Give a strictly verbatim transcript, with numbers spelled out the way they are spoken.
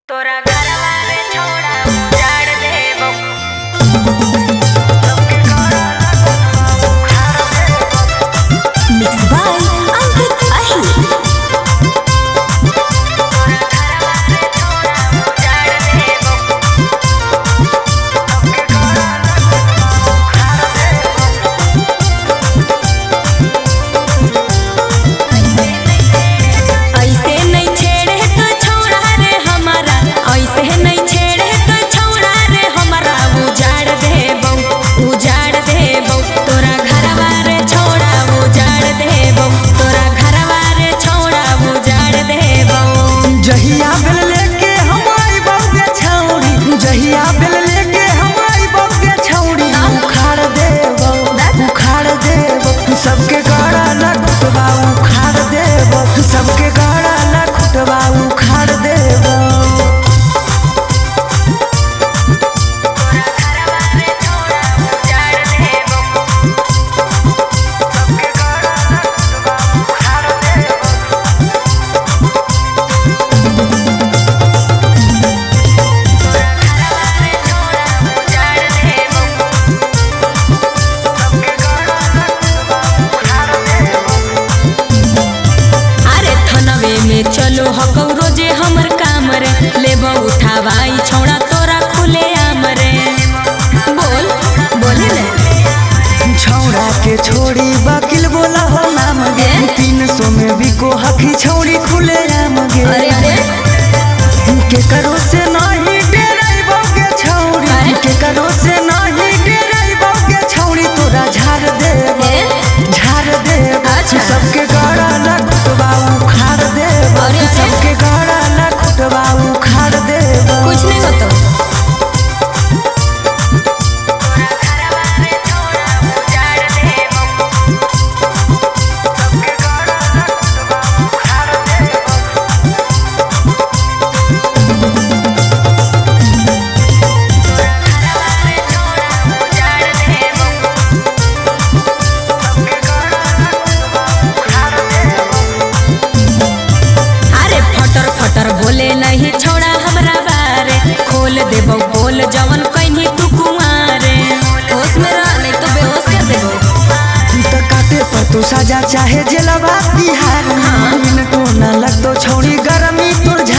तोरा घरवा रे छोड़ा उजाड़ देबो। Mixed by Ankit Ahir. सबके गड़ा ना खुटबा उखाड़ देबो, सबके गड़ा ना खुटबा उखाड़ देबो। चलो हकौरो जे हमर काम रे, लेबो उठावाई छौड़ा तोरा खुले आम रे। बोल बोले ले छौड़ा के छोड़ी वकील बोला हो नाम गे, तीन सौ में भी को हकी छौड़ी खुले आम गे। अरे अरे के करो से नहीं डराइबो गे छौड़ी, के करो से नहीं डराइबो गे छौड़ी, तोरा झाड़ देबो झाड़ देबो। सबके गड़ा ना खुटबा उखाड़ देबो, सबके गड़ा ना खुटबा उखाड़ देबो। कुछ नहीं होता। बोले नहीं छोड़ा हमरा बारे, खोल देबो बोल जवन कहीं तू कुंवारे। होश में रह नहीं तो बेहोश कर देबो। तो काटे पर तू सजा चाहे जेलवा बिहार में, इनको न लगतो छौड़ी गर्मी तोर